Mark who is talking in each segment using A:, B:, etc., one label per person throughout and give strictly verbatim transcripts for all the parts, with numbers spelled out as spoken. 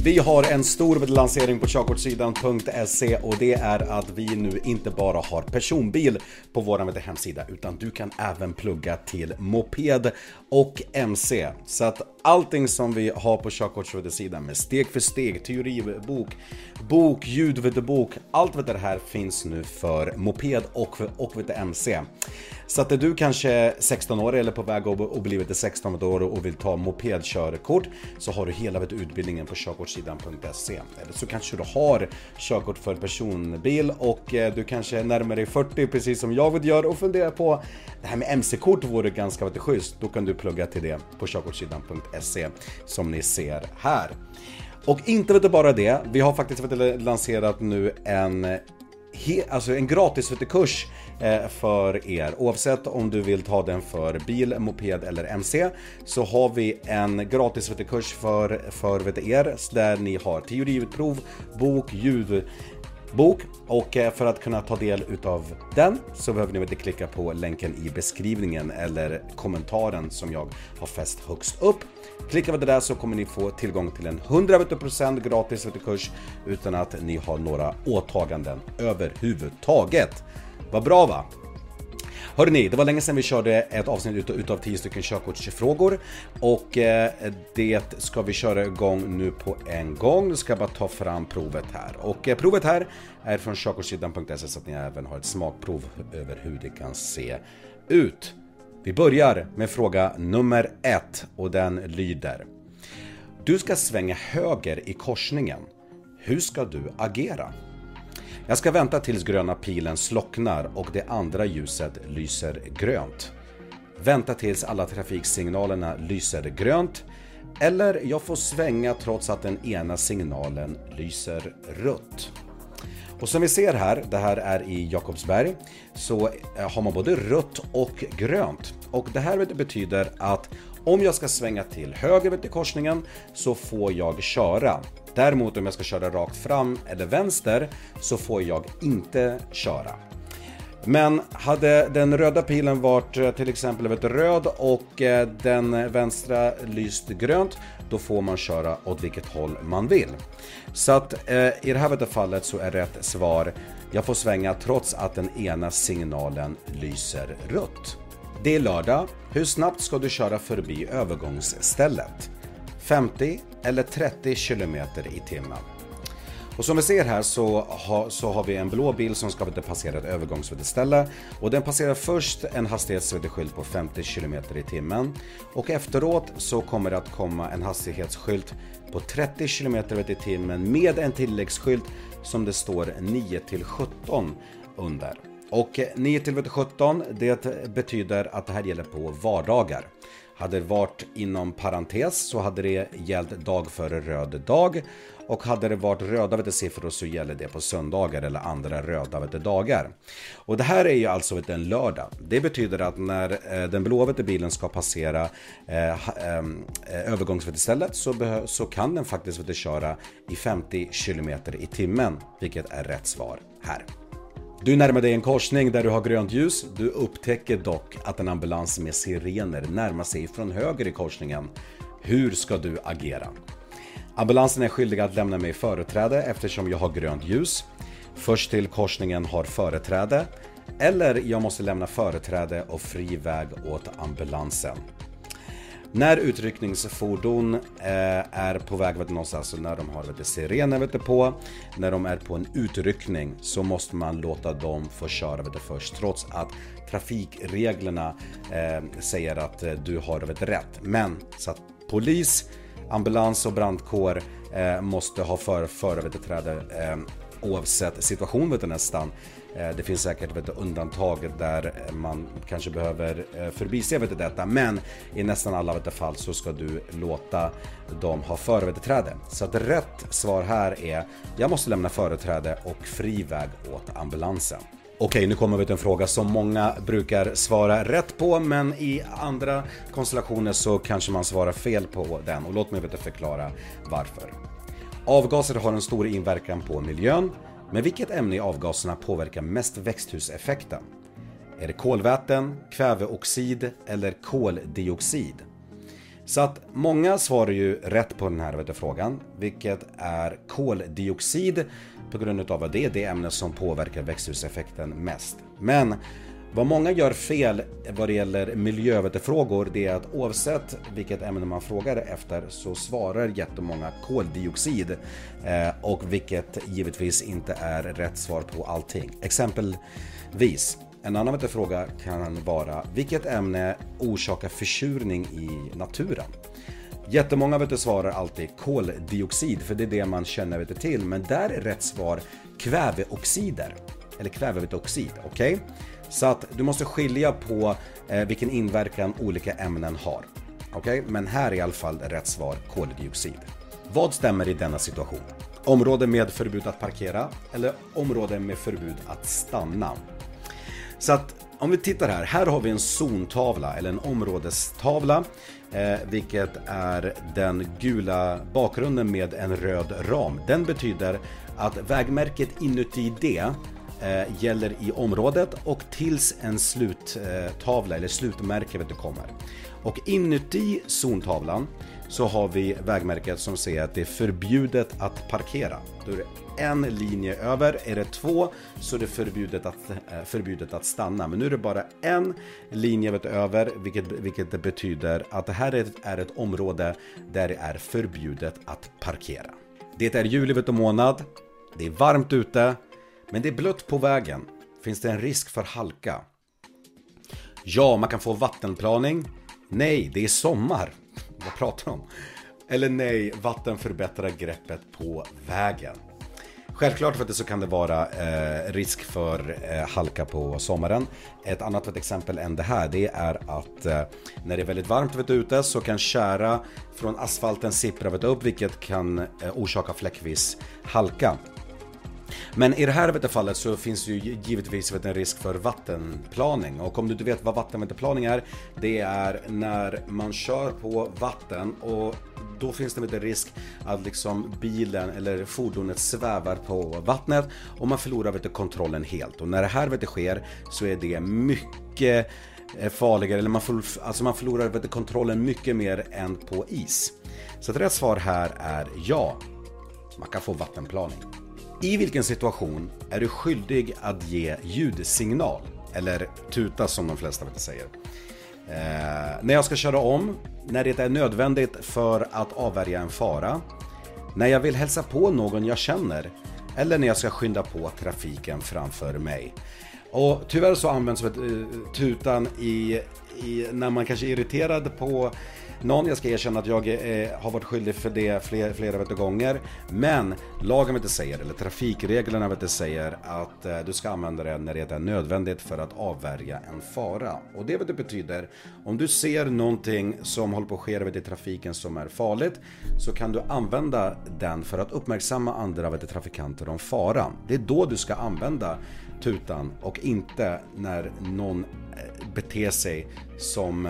A: Vi har en stor lansering på körkortssidan punkt se och det är att vi nu inte bara har personbil på vår hemsida utan du kan även plugga till moped och mc. Så att allting som vi har på körkortssidan med steg för steg, teoribok, bok, ljudbok, allt det här finns nu för moped och, och mc. Så att du kanske är sexton år eller på väg och blivit sexton år och vill ta mopedkörkort så har du hela utbildningen på körkortssidan punkt se. Eller så kanske du har körkort för personbil och du kanske är närmare dig fyrtio precis som jag vill göra och funderar på det här med mc-kort vore ganska väldigt schysst. Då kan du plugga till det på körkortssidan punkt se som ni ser här. Och inte vet du bara det, vi har faktiskt lanserat nu en He, alltså en gratis kurs eh, för er. Oavsett om du vill ta den för bil, moped eller mc så har vi en gratis kurs för, för vet er där ni har teoriprov, bok, ljud bok och för att kunna ta del utav den så behöver ni väl klicka på länken i beskrivningen eller kommentaren som jag har fäst högst upp. Klickar vi det där så kommer ni få tillgång till en hundra procent gratis kurs utan att ni har några åtaganden överhuvudtaget. Vad bra va? Hörrni, det var länge sedan vi körde ett avsnitt utav tio stycken körkortsfrågor och eh, det ska vi köra igång nu på en gång. Nu ska jag bara ta fram provet här. Och eh, provet här är från körkortssidan punkt se så att ni även har ett smakprov över hur det kan se ut. Vi börjar med fråga nummer ett och den lyder: du ska svänga höger i korsningen. Hur ska du agera? Jag ska vänta tills gröna pilen slocknar och det andra ljuset lyser grönt. Vänta tills alla trafiksignalerna lyser grönt. Eller jag får svänga trots att den ena signalen lyser rött. Och som vi ser här, det här är i Jakobsberg, så har man både rött och grönt. Och det här betyder att om jag ska svänga till höger vid korsningen så får jag köra. Däremot om jag ska köra rakt fram eller vänster så får jag inte köra. Men hade den röda pilen varit till exempel vet, röd och den vänstra lyst grönt, då får man köra åt vilket håll man vill. Så att eh, i det här fallet så är rätt svar: jag får svänga trots att den ena signalen lyser rött. Det är lördag. Hur snabbt ska du köra förbi övergångsstället? femtio eller trettio kilometer i timmen. Och som vi ser här så har, så har vi en blå bil som ska passera ett övergångsställe och den passerar först en hastighetsskylt på femtio kilometer i timmen och efteråt så kommer det att komma en hastighetsskylt på trettio kilometer i timmen med en tilläggsskylt som det står nio till sjutton under. Och nio till sjutton det betyder att det här gäller på vardagar. Hade det varit inom parentes så hade det gällt dag före röd dag. Och hade det varit röda vet, siffror så gäller det på söndagar eller andra röda vet, dagar. Och det här är ju alltså vet, en lördag. Det betyder att när eh, den blå vet, bilen ska passera eh, eh, övergångsstället så, behö- så kan den faktiskt vet, köra i femtio kilometer i timmen. Vilket är rätt svar här. Du närmar dig en korsning där du har grönt ljus. Du upptäcker dock att en ambulans med sirener närmar sig från höger i korsningen. Hur ska du agera? Ambulansen är skyldig att lämna mig företräde eftersom jag har grönt ljus. Först till korsningen har företräde. Eller jag måste lämna företräde och fri väg åt ambulansen. När utryckningsfordon eh, är på väg vet, någonstans, alltså när de har vet, sirener vet, på, när de är på en utryckning så måste man låta dem få köra vet, först trots att trafikreglerna eh, säger att eh, du har vet, rätt. Men så att polis, ambulans och brandkår eh, måste ha för, företräde eh, oavsett situation vet, nästan. Det finns säkert vet, undantag där man kanske behöver förbise vet, detta, men i nästan alla vet, fall så ska du låta dem ha företräde. Så att rätt svar här är: jag måste lämna företräde och fri väg åt ambulansen. Okej, nu kommer vi till en fråga som många brukar svara rätt på, men i andra konstellationer så kanske man svarar fel på den, och låt mig vet, förklara varför. Avgaser har en stor inverkan på miljön. Men vilket ämne i avgaserna påverkar mest växthuseffekten? Är det kolväten, kväveoxid eller koldioxid? Så att många svarar ju rätt på den här vet du, frågan, vilket är koldioxid på grund av att det är det ämne som påverkar växthuseffekten mest. Men vad många gör fel vad det gäller miljöfrågor, det är att oavsett vilket ämne man frågar efter så svarar jättemånga koldioxid eh, och vilket givetvis inte är rätt svar på allting. Exempelvis, en annan fråga kan vara vilket ämne orsakar försurning i naturen? Jättemånga vet du, svarar alltid koldioxid för det är det man känner vet du, till, men där är rätt svar kväveoxider eller kväveoxid, okej? Okay? Så att du måste skilja på eh, vilken inverkan olika ämnen har. Okej, okay? Men här är i alla fall rätt svar koldioxid. Vad stämmer i denna situation? Område med förbud att parkera eller område med förbud att stanna? Så att om vi tittar här, här har vi en zontavla eller en områdestavla, eh, vilket är den gula bakgrunden med en röd ram. Den betyder att vägmärket inuti det eh, gäller i området och tills en sluttavla eller slutmärke vet du, kommer. Och inuti zontavlan så har vi vägmärket som säger att det är förbjudet att parkera. Då är det en linje över, är det två så är det förbjudet att, eh, förbjudet att stanna. Men nu är det bara en linje vet, över, vilket, vilket betyder att det här är ett, är ett område där det är förbjudet att parkera. Det är juli vet, månad, det är varmt ute, men det är blött på vägen. Finns det en risk för halka? Ja, man kan få vattenplaning. Nej, det är sommar. Vad pratar de om? Eller nej, vatten förbättrar greppet på vägen. Självklart för att det så kan det vara eh, risk för eh, halka på sommaren. Ett annat ett exempel än det här, det är att eh, när det är väldigt varmt vet, ute så kan kära från asfalten sippra vet, upp, vilket kan eh, orsaka fläckvis halka. Men i det här vet, fallet så finns ju givetvis vet, en risk för vattenplaning. Och om du inte vet vad vattenplaning är, det är när man kör på vatten och då finns det vet, en risk att liksom bilen eller fordonet svävar på vattnet och man förlorar vet, kontrollen helt. Och när det här vet, sker så är det mycket farligare, eller man, får, alltså man förlorar vet, kontrollen mycket mer än på is. Så ett rätt svar här är ja, man kan få vattenplaning. I vilken situation är du skyldig att ge ljudsignal? Eller tuta som de flesta vet säger. Eh, när jag ska köra om, när det är nödvändigt för att avvärja en fara, när jag vill hälsa på någon jag känner, eller när jag ska skynda på trafiken framför mig. Och tyvärr så används vet, tutan i, i, när man kanske är irriterad på någon. Jag ska erkänna att jag eh, har varit skyldig för det flera, flera vet, gånger. Men lagen vet, säger, eller trafikreglerna vet, säger att eh, du ska använda det när det är nödvändigt för att avvärja en fara. Och det vet, det betyder, om du ser någonting som håller på att ske vet, i trafiken som är farligt, så kan du använda den för att uppmärksamma andra vet, trafikanter om faran. Det är då du ska använda tutan och inte när någon beter sig som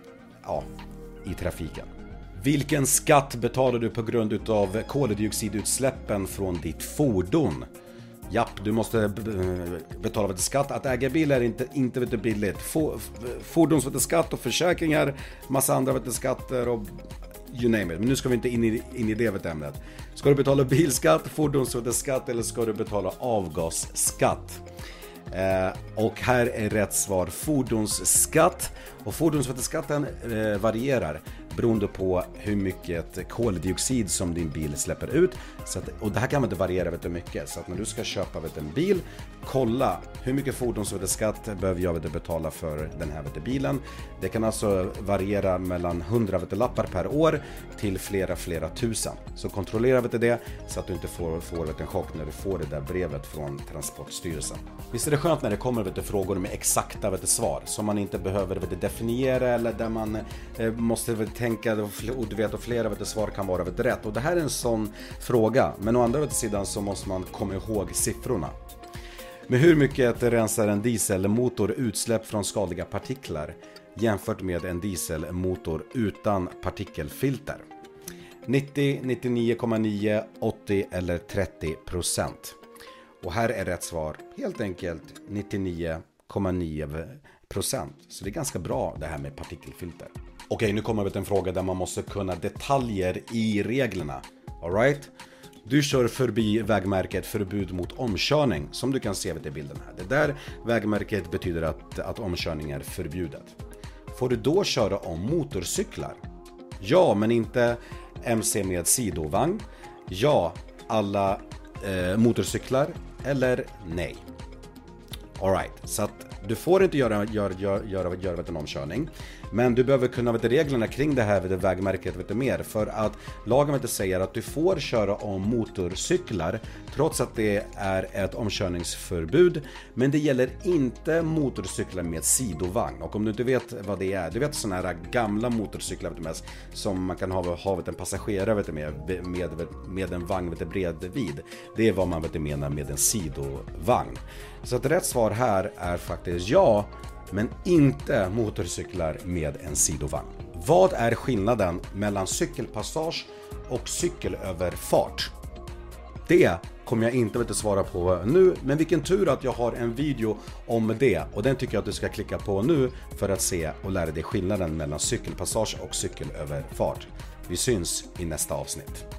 A: ja, i trafiken. Vilken skatt betalar du på grund av koldioxidutsläppen från ditt fordon? Japp, du måste betala vet, skatt. Att äga bil är inte, inte vet, billigt. Fordonsskatt och försäkringar, massa andra vet, skatter och you name it. Men nu ska vi inte in i, in i det vet, ämnet. Ska du betala bilskatt, fordonsskatt eller ska du betala avgasskatt? Eh, och här är rätt svar fordonsskatt. Och fordonsskatten eh, varierar beroende på hur mycket koldioxid som din bil släpper ut. Så att, och det här kan man inte variera vet du, mycket. Så att när du ska köpa vet du, en bil, kolla hur mycket fordonsskatt behöver jag vet du, betala för den här vet du, bilen. Det kan alltså variera mellan hundra vet du, lappar per år till flera flera tusen. Så kontrollera vet du, det så att du inte får, får vet du, en chock när du får det där brevet från Transportstyrelsen. Visst är det skönt när det kommer vet du, frågor med exakta vet du, svar som man inte behöver vet du, definiera eller där man eh, måste vet, tänka och du vet och flera vet du, svar kan vara vet, rätt. Och det här är en sån fråga, men å andra vet du, sidan så måste man komma ihåg siffrorna. Med hur mycket rensar en dieselmotor utsläpp från skadliga partiklar jämfört med en dieselmotor utan partikelfilter? nittio, nittionio komma nio, åttio eller trettio procent. Och här är rätt svar helt enkelt nittionio komma nio procent. Så det är ganska bra det här med partikelfilter. Okej, nu kommer vi till en fråga där man måste kunna detaljer i reglerna. All right? Du kör förbi vägmärket förbud mot omkörning, som du kan se vid bilden här. Det där vägmärket betyder att, att omkörning är förbjudet. Får du då köra om motorcyklar? Ja, men inte M C med sidovagn. Ja, alla eh, motorcyklar. Eller nej. All right, så att du får inte göra, göra, göra, göra, göra en omkörning. Men du behöver kunna veta reglerna kring det här vid vägmärket vet du, mer. För att lagen vet du, säger att du får köra om motorcyklar trots att det är ett omkörningsförbud. Men det gäller inte motorcyklar med sidovagn. Och om du inte vet vad det är, du vet sådana här gamla motorcyklar vet du, med, som man kan ha, ha vet, en passagerare vet du, med, med, med en vagn vet du, bredvid. Det är vad man vet du, menar med en sidovagn. Så att rätt svar här är faktiskt ja, men inte motorcyklar med en sidovagn. Vad är skillnaden mellan cykelpassage och cykelöverfart? Det kommer jag inte att svara på nu, men vilken tur att jag har en video om det. Och den tycker jag att du ska klicka på nu för att se och lära dig skillnaden mellan cykelpassage och cykelöverfart. Vi syns i nästa avsnitt.